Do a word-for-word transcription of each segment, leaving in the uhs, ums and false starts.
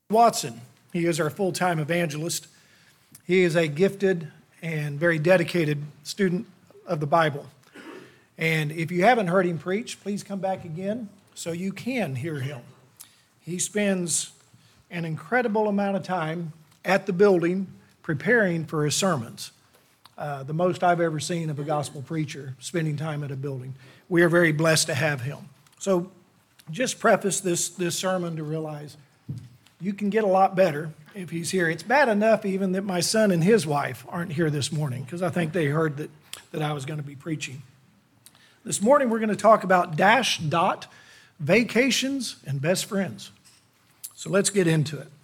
Watson. He is our full-time evangelist. He is a gifted and very dedicated student of the Bible. And if you haven't heard him preach, please come back again so you can hear him. He spends an incredible amount of time at the building preparing for his sermons. Uh, the most I've ever seen of a gospel preacher spending time at a building. We are very blessed to have him. So just preface this, this sermon to realize you can get a lot better if he's here. It's bad enough even that my son and his wife aren't here this morning because I think they heard that, that I was going to be preaching. This morning we're going to talk about dash dot vacations and best friends. So let's get into it.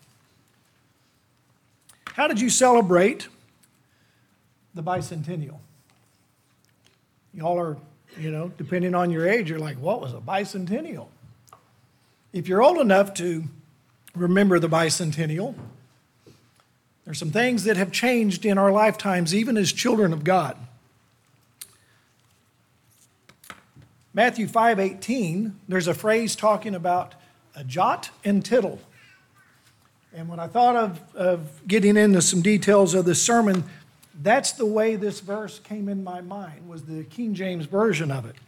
How did you celebrate the bicentennial? Y'all are, you know, depending on your age, you're like, what was a bicentennial? If you're old enough to remember the bicentennial, there's some things that have changed in our lifetimes, even as children of God. Matthew five eighteen, there's a phrase talking about a jot and tittle. And when I thought of, of getting into some details of this sermon, that's the way this verse came in my mind, was the King James Version of it.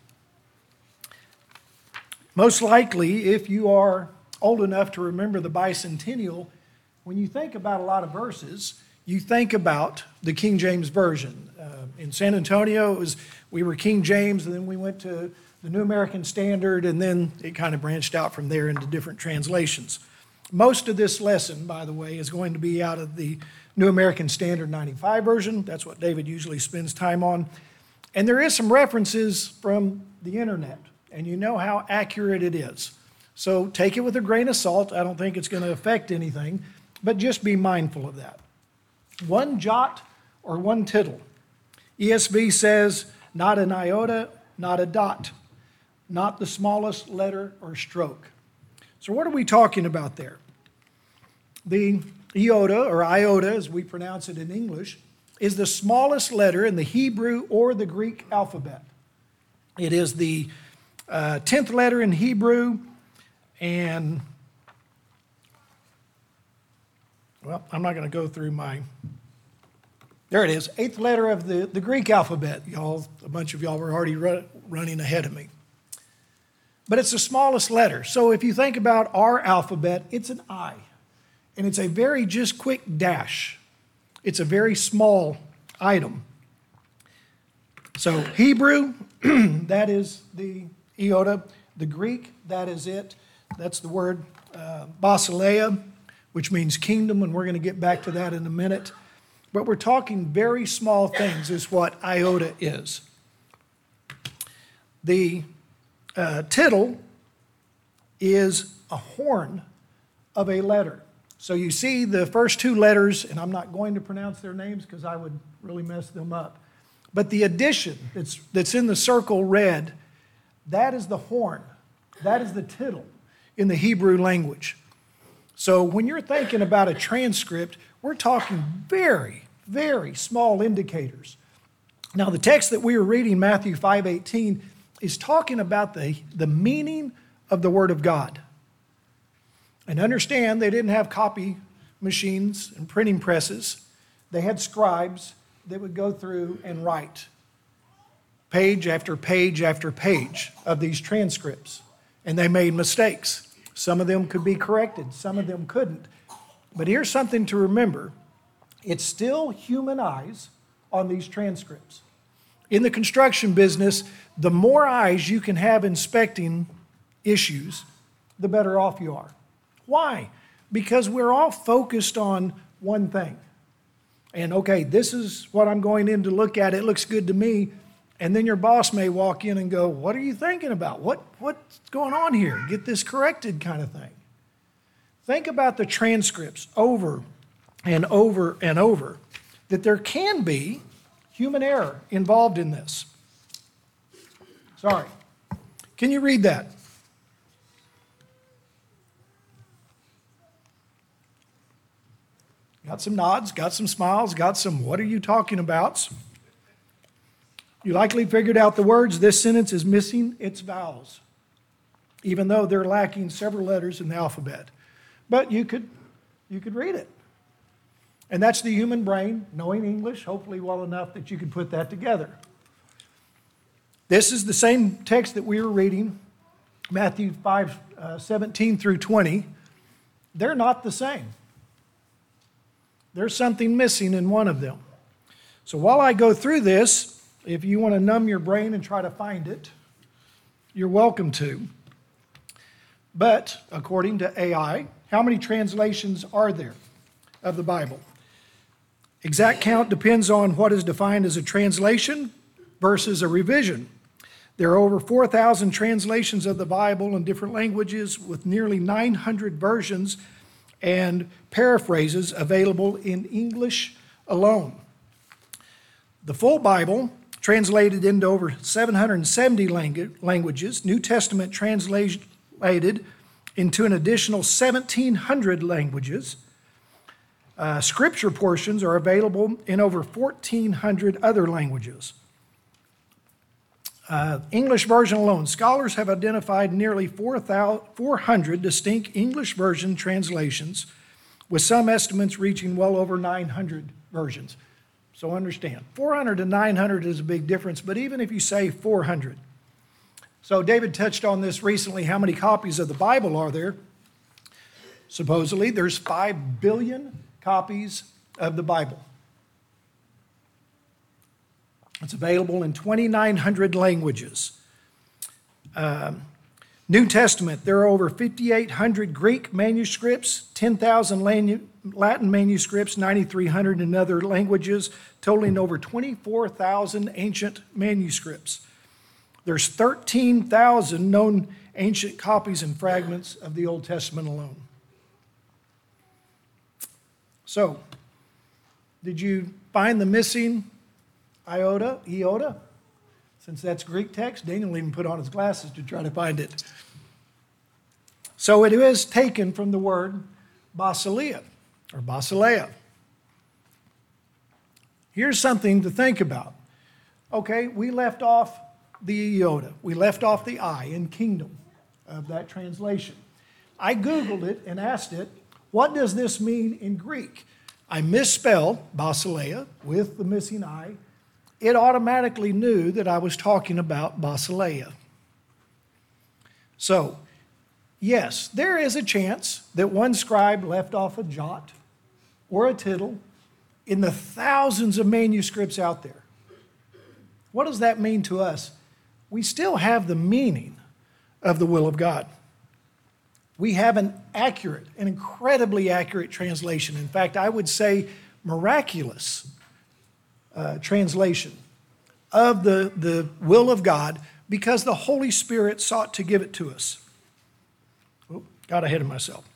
Most likely, if you are old enough to remember the bicentennial, when you think about a lot of verses, you think about the King James Version. Uh, in San Antonio, it was we were King James, and then we went to the New American Standard, and then it kind of branched out from there into different translations. Most of this lesson, by the way, is going to be out of the New American Standard ninety-five version. That's what David usually spends time on. And there is some references from the internet, and you know how accurate it is. So take it with a grain of salt. I don't think it's going to affect anything, but just be mindful of that. One jot or one tittle. E S V says, not an iota, not a dot, not the smallest letter or stroke. So what are we talking about there? The iota, or iota as we pronounce it in English, is the smallest letter in the Hebrew or the Greek alphabet. It is the uh, tenth letter in Hebrew, and, well, I'm not going to go through my, there it is, eighth letter of the, the Greek alphabet. Y'all, a bunch of y'all were already run, running ahead of me. But it's the smallest letter. So if you think about our alphabet, it's an I. And it's a very just quick dash. It's a very small item. So Hebrew, that is the iota. The Greek, that is it. That's the word uh, basileia, which means kingdom, and we're going to get back to that in a minute. But we're talking very small things is what iota is. The uh, tittle is a horn of a letter. So you see the first two letters, and I'm not going to pronounce their names because I would really mess them up. But the addition that's, that's in the circle red, that is the horn. That is the tittle in the Hebrew language. So when you're thinking about a transcript, we're talking very, very small indicators. Now the text that we were reading, Matthew five eighteen, is talking about the, the meaning of the Word of God. And understand, they didn't have copy machines and printing presses. They had scribes that would go through and write page after page after page of these transcripts. And they made mistakes. Some of them could be corrected, some of them couldn't. But here's something to remember. It's still human eyes on these transcripts. In the construction business, the more eyes you can have inspecting issues, the better off you are. Why? Because we're all focused on one thing. And okay, this is what I'm going in to look at. It looks good to me. And then your boss may walk in and go, what are you thinking about? What, what's going on here? Get this corrected kind of thing. Think about the transcripts over and over and over, that there can be human error involved in this. Sorry. Can you read that? Got some nods, got some smiles, got some what are you talking about? You likely figured out the words. This sentence is missing its vowels, even though they're lacking several letters in the alphabet. But you could you could read it. And that's the human brain, knowing English, hopefully well enough that you could put that together. This is the same text that we were reading, Matthew five, uh, seventeen through twenty. They're not the same. There's something missing in one of them. So while I go through this, if you want to numb your brain and try to find it, you're welcome to. But according to A I, how many translations are there of the Bible? Exact count depends on what is defined as a translation versus a revision. There are over four thousand translations of the Bible in different languages with nearly nine hundred versions and paraphrases available in English alone. The full Bible, translated into over seven hundred seventy languages, New Testament translated into an additional seventeen hundred languages. Uh, scripture portions are available in over fourteen hundred other languages. Uh, English version alone, scholars have identified nearly four hundred distinct English version translations, with some estimates reaching well over nine hundred versions. So understand, four hundred to nine hundred is a big difference, but even if you say four hundred. So David touched on this recently, how many copies of the Bible are there? Supposedly, there's five billion copies of the Bible. It's available in twenty-nine hundred languages. Um, New Testament, there are over fifty-eight hundred Greek manuscripts, ten thousand Latin manuscripts, ninety-three hundred in other languages, totaling over twenty-four thousand ancient manuscripts. There's thirteen thousand known ancient copies and fragments of the Old Testament alone. So, did you find the missing iota, iota? Since that's Greek text, Daniel even put on his glasses to try to find it. So it is taken from the word basileia, or basileia. Here's something to think about. Okay, we left off the iota. We left off the I in kingdom of that translation. I Googled it and asked it, what does this mean in Greek? I misspelled basileia with the missing I. It automatically knew that I was talking about basileia. So, yes, there is a chance that one scribe left off a jot or a tittle in the thousands of manuscripts out there. What does that mean to us? We still have the meaning of the will of God. We have an accurate, an incredibly accurate translation. In fact, I would say miraculous uh, translation of the, the will of God because the Holy Spirit sought to give it to us. Oh, got ahead of myself.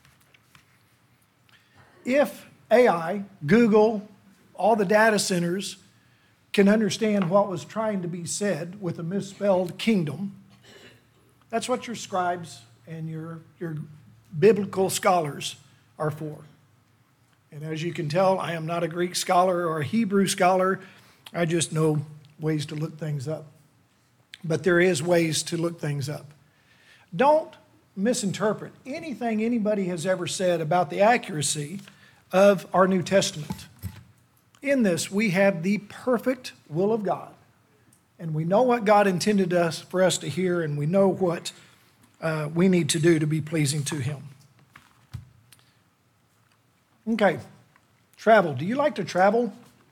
If A I, Google, all the data centers can understand what was trying to be said with a misspelled kingdom, that's what your scribes and your, your biblical scholars are for. And as you can tell, I am not a Greek scholar or a Hebrew scholar. I just know ways to look things up. But there is ways to look things up. Don't misinterpret anything anybody has ever said about the accuracy of our New Testament. In this, we have the perfect will of God. And we know what God intended us for us to hear, and we know what Uh, we need to do to be pleasing to Him. Okay, travel. Do you like to travel?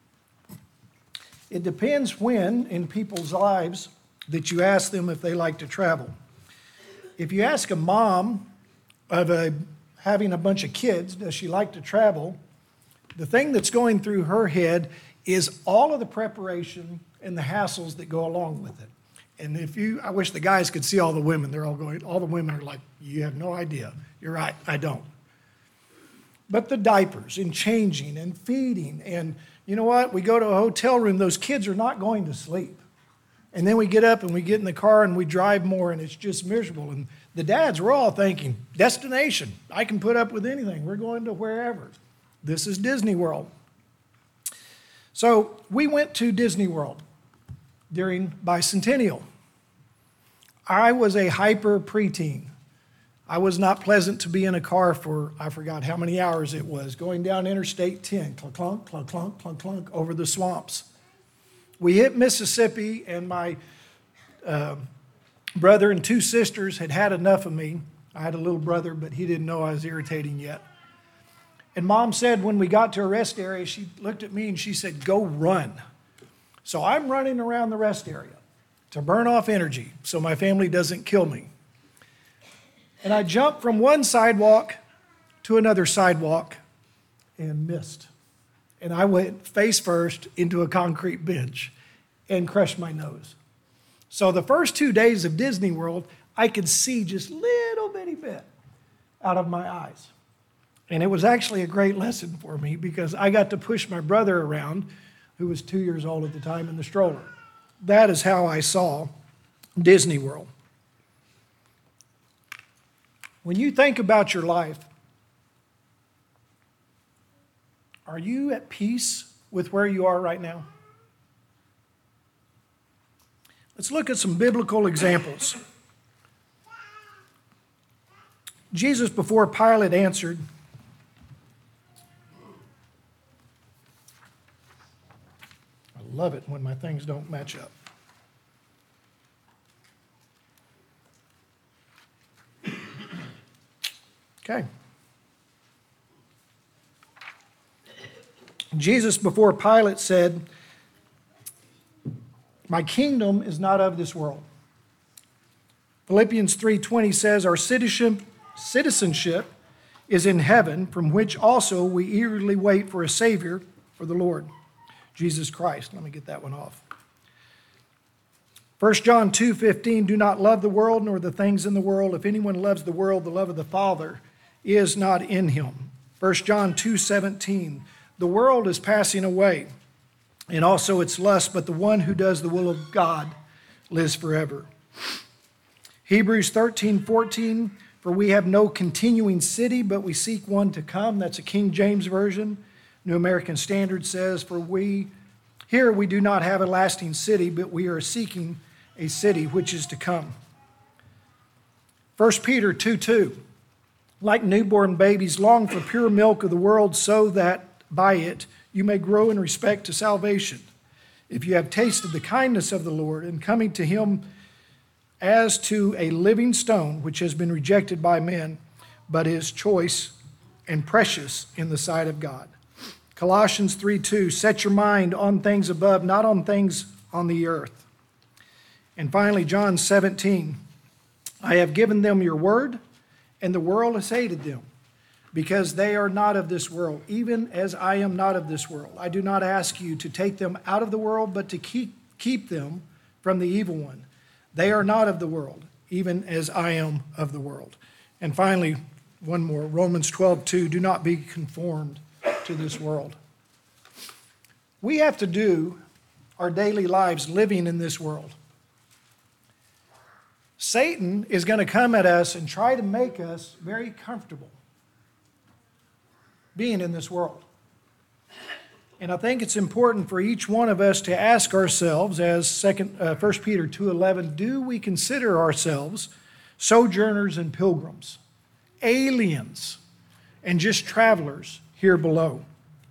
It depends when in people's lives that you ask them if they like to travel. If you ask a mom of a, having a bunch of kids, does she like to travel? The thing that's going through her head is all of the preparation and the hassles that go along with it. And if you, I wish the guys could see all the women. They're all going, all the women are like, you have no idea. You're right, I don't. But the diapers and changing and feeding, and you know what? We go to a hotel room, those kids are not going to sleep. And then we get up and we get in the car and we drive more, and it's just miserable. And the dads, we're all thinking, destination. I can put up with anything. We're going to wherever. This is Disney World. So we went to Disney World during bicentennial. I was a hyper preteen. I was not pleasant to be in a car for, I forgot how many hours it was, going down Interstate ten, clunk, clunk, clunk, clunk, clunk, clunk, over the swamps. We hit Mississippi, and my uh, brother and two sisters had had enough of me. I had a little brother, but he didn't know I was irritating yet. And Mom said when we got to a rest area, she looked at me and she said, go run. So I'm running around the rest area to burn off energy so my family doesn't kill me. And I jumped from one sidewalk to another sidewalk and missed. And I went face first into a concrete bench and crushed my nose. So the first two days of Disney World, I could see just a little bitty bit out of my eyes. And it was actually a great lesson for me because I got to push my brother around, who was two years old at the time, in the stroller. That is how I saw Disney World. When you think about your life, are you at peace with where you are right now? Let's look at some biblical examples. Jesus, before Pilate answered, I love it when my things don't match up. Okay. Jesus, before Pilate, said, my kingdom is not of this world. Philippians three twenty says, our citizenship, citizenship is in heaven, from which also we eagerly wait for a Savior, for the Lord, Jesus Christ. Let me get that one off. First John two fifteen, do not love the world nor the things in the world. If anyone loves the world, the love of the Father is not in him. First John two seventeen, the world is passing away, and also its lust, but the one who does the will of God lives forever. Hebrews thirteen fourteen, for we have no continuing city, but we seek one to come. That's a King James Version. New American Standard says, for we, here we do not have a lasting city, but we are seeking a city which is to come. First Peter two two, like newborn babies, long for pure milk of the world, so that by it you may grow in respect to salvation. If you have tasted the kindness of the Lord and coming to him as to a living stone, which has been rejected by men, but is choice and precious in the sight of God. Colossians three two, set your mind on things above, not on things on the earth. And finally, John seventeen, I have given them your word, and the world has hated them, because they are not of this world, even as I am not of this world. I do not ask you to take them out of the world, but to keep, keep them from the evil one. They are not of the world, even as I am of the world. And finally, one more, Romans twelve two, do not be conformed to this world. We have to do our daily lives living in this world. Satan is going to come at us and try to make us very comfortable being in this world. And I think it's important for each one of us to ask ourselves, as second, uh, First Peter two eleven, do we consider ourselves sojourners and pilgrims, aliens, and just travelers here below?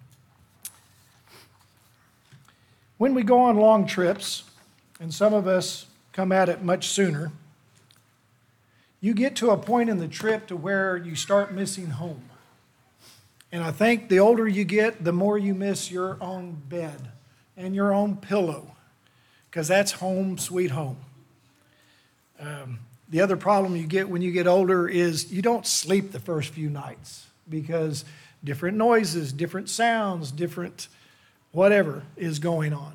When we go on long trips, and some of us come at it much sooner, you get to a point in the trip to where you start missing home. And I think the older you get, the more you miss your own bed and your own pillow, because that's home, sweet home. Um, the other problem you get when you get older is you don't sleep the first few nights because different noises, different sounds, different whatever is going on.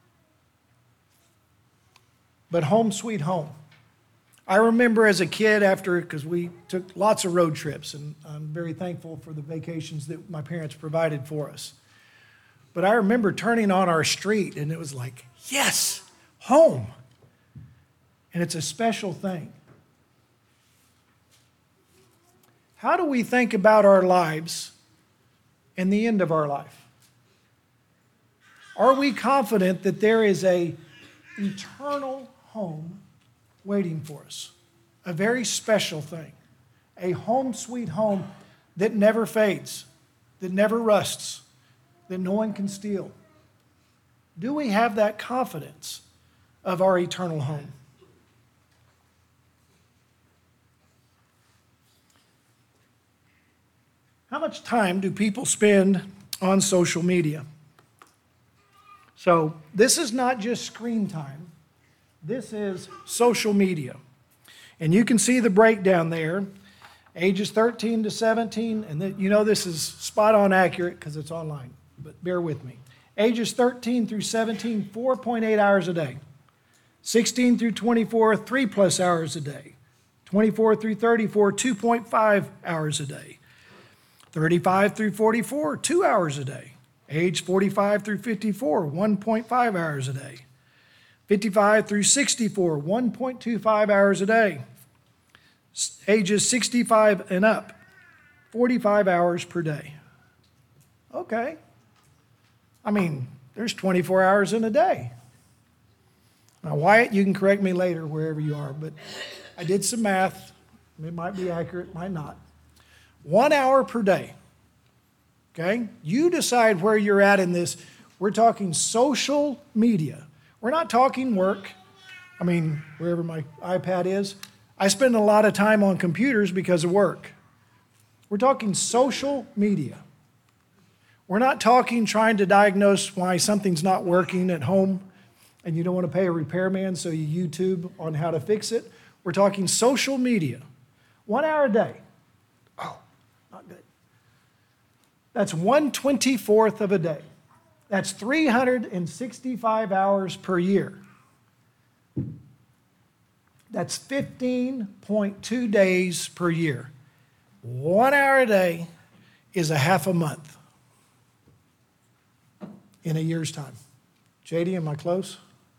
But home, sweet home. I remember as a kid after, because we took lots of road trips, and I'm very thankful for the vacations that my parents provided for us. But I remember turning on our street, and it was like, yes, home. And it's a special thing. How do we think about our lives and the end of our life? Are we confident that there is an eternal home waiting for us? A very special thing, a home sweet home that never fades, that never rusts, that no one can steal? Do we have that confidence of our eternal home? How much time do people spend on social media? So this is not just screen time. This is social media. And you can see the breakdown there, ages thirteen to seventeen, and the, you know this is spot on accurate because it's online, but bear with me. Ages thirteen through seventeen, four point eight hours a day. sixteen through twenty-four, three plus hours a day. twenty-four through thirty-four, two point five hours a day. thirty-five through forty-four, two hours a day. Age forty-five through fifty-four, one point five hours a day. fifty-five through sixty-four, one point two five hours a day. Ages sixty-five and up, forty-five hours per day. Okay. I mean, there's twenty-four hours in a day. Now, Wyatt, you can correct me later wherever you are, but I did some math. It might be accurate, might not. One hour per day. Okay? You decide where you're at in this. We're talking social media. We're not talking work. I mean, wherever my iPad is. I spend a lot of time on computers because of work. We're talking social media. We're not talking trying to diagnose why something's not working at home and you don't want to pay a repairman, so you YouTube on how to fix it. We're talking social media. One hour a day. Oh, not good. That's one twenty-fourth of a day. That's three hundred sixty-five hours per year. That's fifteen point two days per year. One hour a day is a half a month in a year's time. J D, am I close?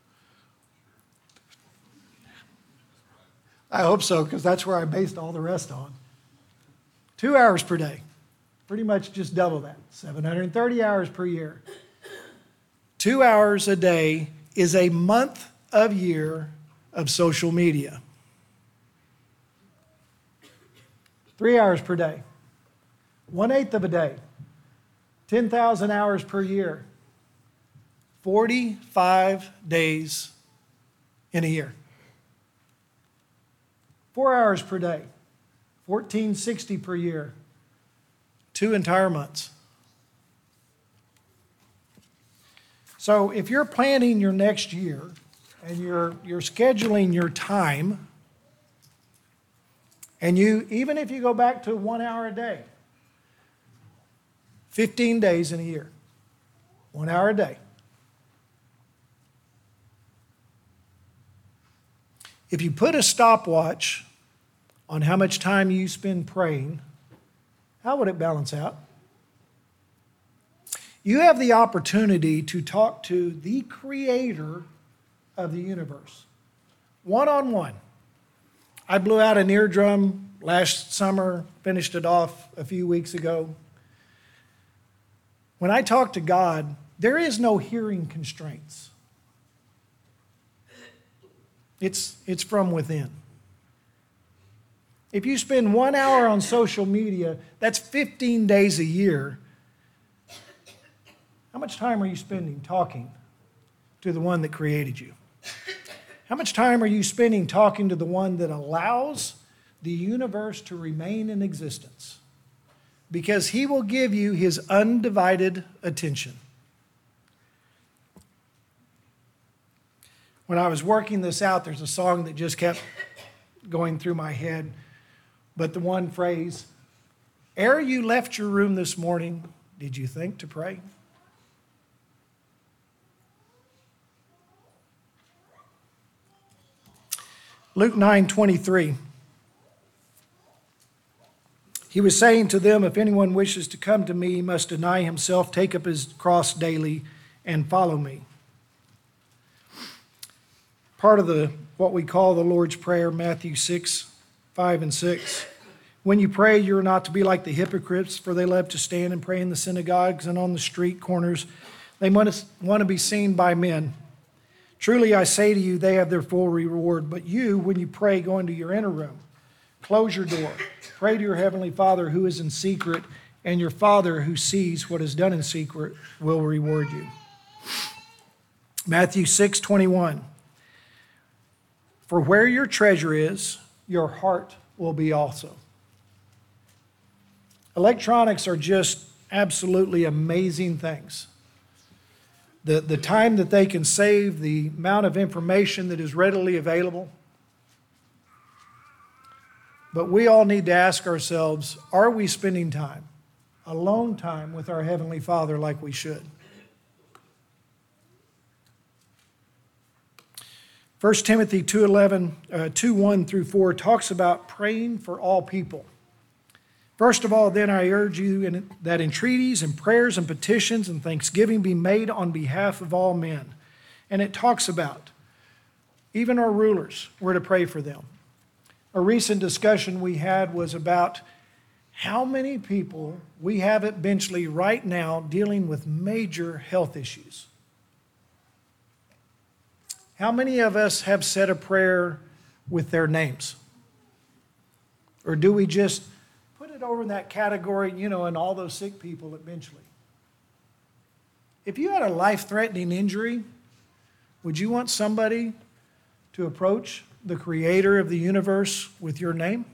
I hope so, because that's where I based all the rest on. Two hours per day. Pretty much just double that. seven hundred thirty hours per year. Two hours a day is a month of year of social media. Three hours per day. One-eighth of a day. ten thousand hours per year. forty-five days in a year. Four hours per day. fourteen sixty per year. Two entire months. So if you're planning your next year and you're, you're scheduling your time, and you, even if you go back to one hour a day, fifteen days in a year, one hour a day. If you put a stopwatch on how much time you spend praying, how would it balance out? You have the opportunity to talk to the creator of the universe, one-on-one. I blew out an eardrum last summer, finished it off a few weeks ago. When I talk to God, there is no hearing constraints. It's, it's from within. If you spend one hour on social media, that's fifteen days a year. How much time are you spending talking to the one that created you? How much time are you spending talking to the one that allows the universe to remain in existence? Because he will give you his undivided attention. When I was working this out, there's a song that just kept going through my head. But the one phrase, ere you left your room this morning, did you think to pray? Luke nine twenty-three. He was saying to them, if anyone wishes to come to me, he must deny himself, take up his cross daily, and follow me. Part of the what we call the Lord's Prayer, Matthew six, five and six. When you pray, you're not to be like the hypocrites, for they love to stand and pray in the synagogues and on the street corners. They want to, want to be seen by men. Truly I say to you, they have their full reward. But you, when you pray, go into your inner room. Close your door. Pray to your heavenly Father who is in secret, and your Father who sees what is done in secret will reward you. Matthew six twenty-one. For where your treasure is, your heart will be also. Electronics are just absolutely amazing things. The, the time that they can save, the amount of information that is readily available. But we all need to ask ourselves, are we spending time, alone time with our Heavenly Father like we should? First Timothy two eleven, uh, two one through four talks about praying for all people. First of all, then I urge you in, that entreaties and prayers and petitions and thanksgiving be made on behalf of all men. And it talks about even our rulers, we're to pray for them. A recent discussion we had was about how many people we have at Benchley right now dealing with major health issues. How many of us have said a prayer with their names? Or do we just put it over in that category, you know, and all those sick people at Benchley? If you had a life-threatening injury, would you want somebody to approach the creator of the universe with your name?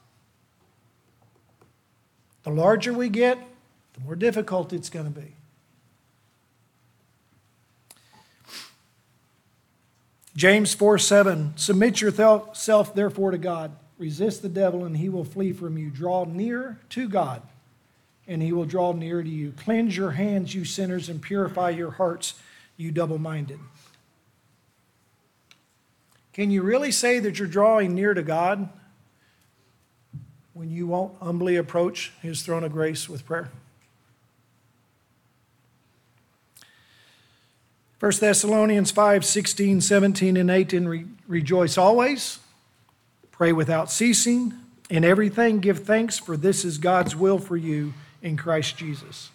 The larger we get, the more difficult it's going to be. James four seven, submit yourself therefore to God. Resist the devil and he will flee from you. Draw near to God and he will draw near to you. Cleanse your hands, you sinners, and purify your hearts, you double-minded. Can you really say that you're drawing near to God when you won't humbly approach his throne of grace with prayer? First Thessalonians five sixteen, seventeen, and eighteen, Re- rejoice always, pray without ceasing, in everything give thanks, for this is God's will for you in Christ Jesus.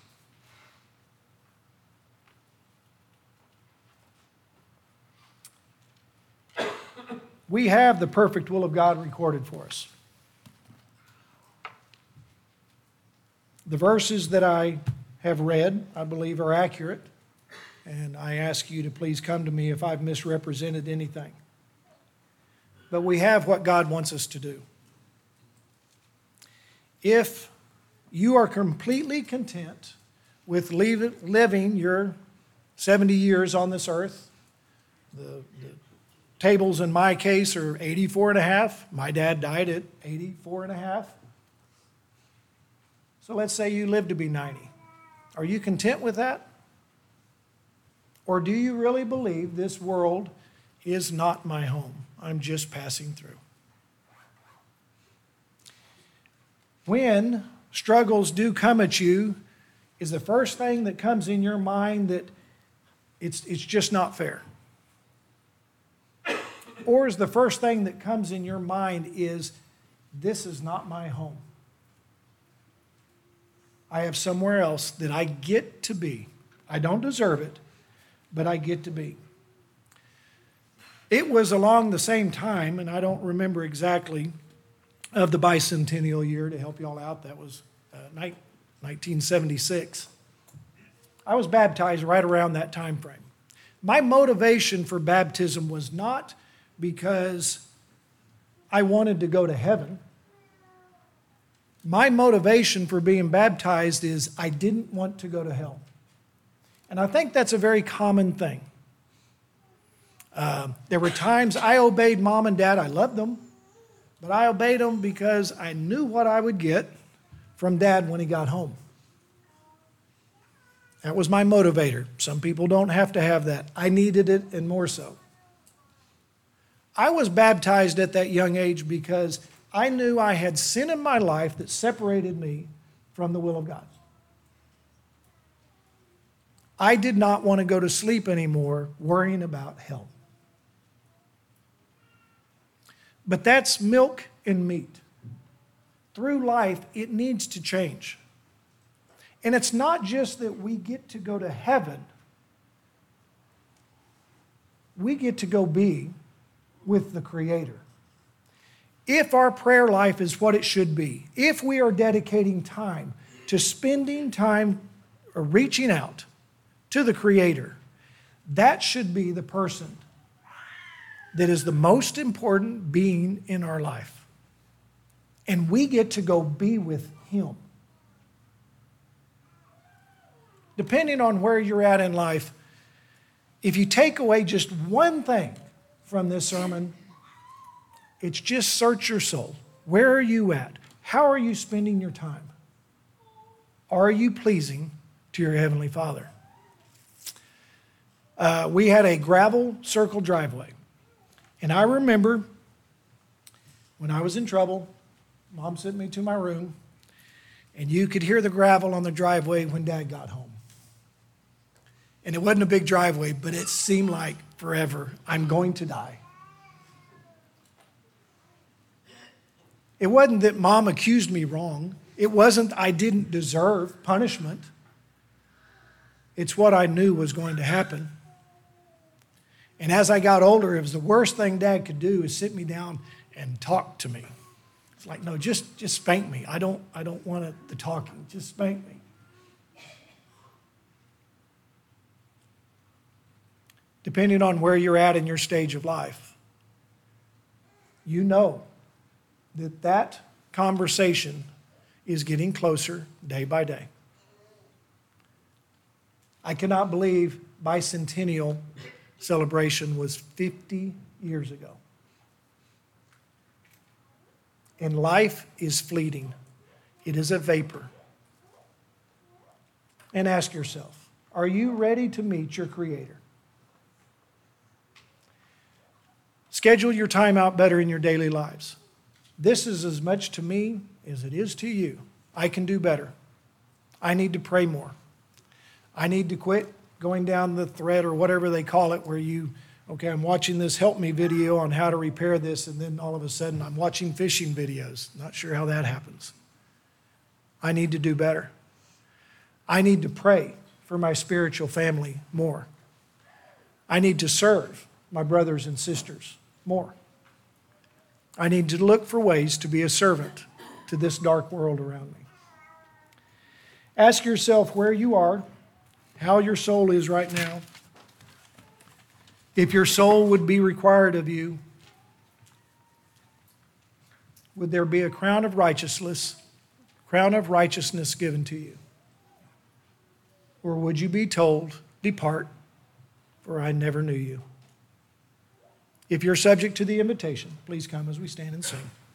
We have the perfect will of God recorded for us. The verses that I have read, I believe, are accurate, and I ask you to please come to me if I've misrepresented anything. But we have what God wants us to do. If you are completely content with living your seventy years on this earth, the, the tables in my case are eighty-four and a half. My dad died at eighty-four and a half. So let's say you live to be ninety. Are you content with that? Or do you really believe this world is not my home? I'm just passing through. When struggles do come at you, is the first thing that comes in your mind that it's, it's just not fair? Or is the first thing that comes in your mind is, this is not my home? I have somewhere else that I get to be. I don't deserve it, but I get to be. It was along the same time, and I don't remember exactly, of the bicentennial year, to help you all out. That was uh, nineteen seventy-six. I was baptized right around that time frame. My motivation for baptism was not because I wanted to go to heaven. My motivation for being baptized is I didn't want to go to hell. And I think that's a very common thing. Uh, there were times I obeyed mom and dad. I loved them. But I obeyed them because I knew what I would get from dad when he got home. That was my motivator. Some people don't have to have that. I needed it, and more so. I was baptized at that young age because I knew I had sin in my life that separated me from the will of God. I did not want to go to sleep anymore worrying about hell. But that's milk and meat. Through life, it needs to change. And it's not just that we get to go to heaven. We get to go be with the Creator. if our prayer life is what it should be, if we are dedicating time to spending time or reaching out to the Creator, that should be the person that is the most important being in our life. And we get to go be with Him. Depending on where you're at in life, if you take away just one thing from this sermon, it's just search your soul. Where are you at? How are you spending your time? Are you pleasing to your Heavenly Father? Uh, we had a gravel circle driveway. And I remember when I was in trouble, Mom sent me to my room, and you could hear the gravel on the driveway when Dad got home. And it wasn't a big driveway, but it seemed like forever. I'm going to die. It wasn't that Mom accused me wrong. It wasn't I didn't deserve punishment. It's what I knew was going to happen. And as I got older, it was the worst thing Dad could do is sit me down and talk to me. It's like, no, just, just spank me. I don't, I don't want it, the talking. Just spank me. Depending on where you're at in your stage of life, you know that that conversation is getting closer day by day. I cannot believe bicentennial celebration was fifty years ago. And life is fleeting. It is a vapor. And ask yourself, are you ready to meet your Creator? Schedule your time out better in your daily lives. This is as much to me as it is to you. I can do better. I need to pray more. I need to quit going down the thread or whatever they call it where you, okay, I'm watching this help me video on how to repair this, and then all of a sudden I'm watching fishing videos. Not sure how that happens. I need to do better. I need to pray for my spiritual family more. I need to serve my brothers and sisters more. I need to look for ways to be a servant to this dark world around me. Ask yourself where you are, how your soul is right now. If your soul would be required of you, would there be a crown of righteousness, crown of righteousness given to you? Or would you be told, depart, for I never knew you? If you're subject to the invitation, please come as we stand and sing.